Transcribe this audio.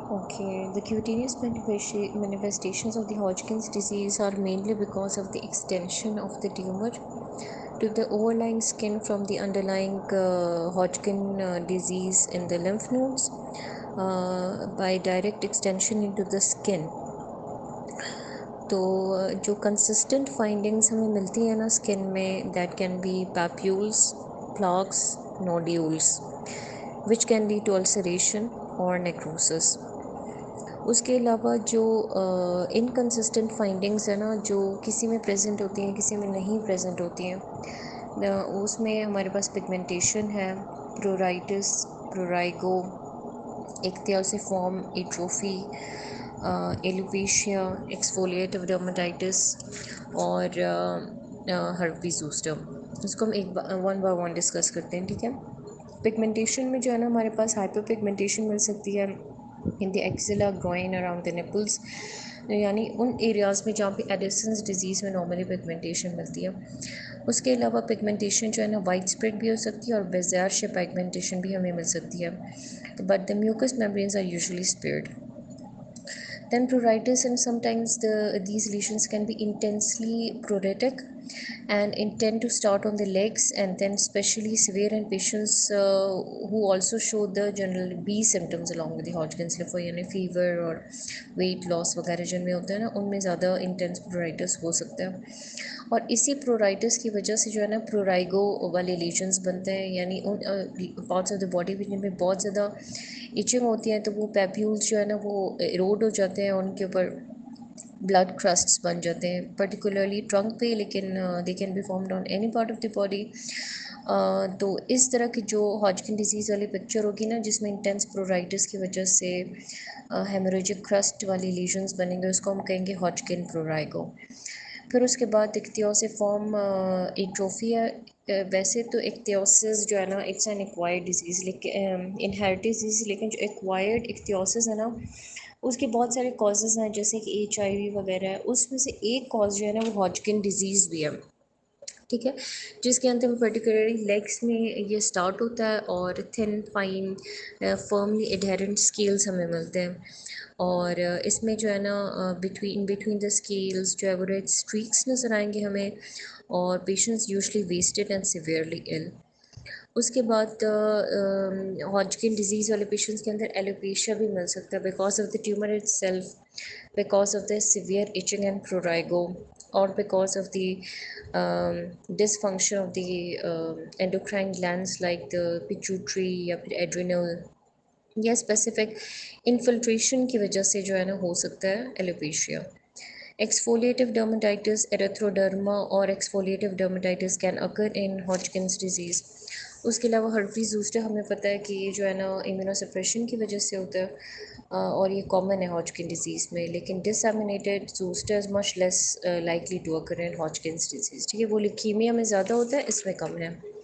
Okay, the cutaneous manifestations of the Hodgkin's disease are mainly because of the extension of the tumor to the overlying skin from the underlying Hodgkin disease in the lymph nodes by direct extension into the skin. तो जो consistent findings हमें मिलती है ना skin में, that can be papules, plaques, nodules which can lead to ulceration और necrosis. उसके अलावा जो इनकंसिस्टेंट फाइंडिंग्स है ना, जो किसी में प्रेजेंट होती हैं किसी में नहीं प्रेजेंट होती हैं, उसमें हमारे पास पिगमेंटेशन है, pruritus, prurigo, ichthyosiform, atrophy, alopecia, exfoliative dermatitis और हर्पीज ज़ोस्टर। इसको हम एक वन बाय वन डिस्कस करते हैं, ठीक है। पिगमेंटेशन में जो है ना हमारे पास हाइपर पिगमेंटेशन मिल सकती है in the axilla, groin, around the nipples, यानी उन एरियाज़ में जहाँ पे एडिसन्स डिजीज़ में नॉर्मली पिगमेंटेशन मिलती है। उसके अलावा पिगमेंटेशन जो है ना वाइड स्प्रेड भी हो सकती है और बेजार शेप पिगमेंटेशन भी हमें मिल सकती है, but the mucous membranes are usually spared. Then pruritus, and sometimes these lesions can be intensely pruritic and intend to start on the legs, and then especially severe in patients who also show the general B symptoms along with the Hodgkin's lymphoma, यानी fever और weight loss वगैरह जिनमें होता है ना, उनमें ज़्यादा intense pruritus हो सकता है। और इसी प्रोराइटिस की वजह से जो है ना प्रोराइगो वाले लीजन्स बनते हैं, यानी उन पार्ट्स ऑफ द बॉडी में बहुत ज़्यादा इचिंग होती है, तो वो पैप्यूल्स जो है ना वो एरोड हो जाते हैं, उनके ऊपर ब्लड क्रस्ट्स बन जाते हैं, पर्टिकुलरली ट्रंक पे, लेकिन they can be formed on any part of the body. तो इस तरह की जो हॉजकिन डिजीज़ वाली पिक्चर होगी ना, जिसमें इंटेंस प्रोराइटिस की वजह से हेमोरेजिक क्रस्ट वाली लीजन्स बनेंगे, उसको हम कहेंगे हॉजकिन प्रोराइगो। फिर उसके बाद इक्तियोसिफॉर्म एट्रोफी है। वैसे तो इक्तियोसिस जो है ना इट्स एन एक्वायर्ड डिजीज़, लेकिन इनहेरिटेड डिजीज़, लेकिन जो एक्वायर्ड इक्तियोसिस है ना उसके बहुत सारे कॉजेज़ हैं, जैसे कि HIV वगैरह है। उसमें से एक कॉज जो है ना वो हॉजकिन डिजीज़ भी है, ठीक है, जिसके अंदर पर्टिकुलरली लेग्स में ये स्टार्ट होता है और thin fine firmly adherent scales हमें मिलते हैं, और इसमें जो है ना बिटवीन द स्केल्स जो है वो रेड स्ट्रीक्स नज़र आएंगे हमें, और patients usually wasted and severely ill. उसके बाद हॉजकिन डिजीज़ वाले पेशेंट्स के अंदर एलोपेशिया भी मिल सकता है because of the tumour itself, because of the severe itching and prurigo, और because of the dysfunction of the endocrine glands like the pituitary या फिर एड्रिनल, या स्पेसिफिक इन्फिल्ट्रेशन की वजह से जो है ना हो सकता है एलोपेशिया। एक्सफोलिएटिव डर्मेटाइटिस, एरिथ्रोडर्मा और exfoliative dermatitis can occur in Hodgkin's disease. उसके अलावा हर्पीज ज़ोस्टर हमें पता है कि ये जो है ना इम्यूनोसप्रेशन की वजह से होता है, और ये कॉमन है हॉजकिन डिजीज़ में, लेकिन disseminated zoster is much less likely to occur in Hodgkin's disease, ठीक है। वो लीकीमिया में ज़्यादा होता है, इसमें कम है।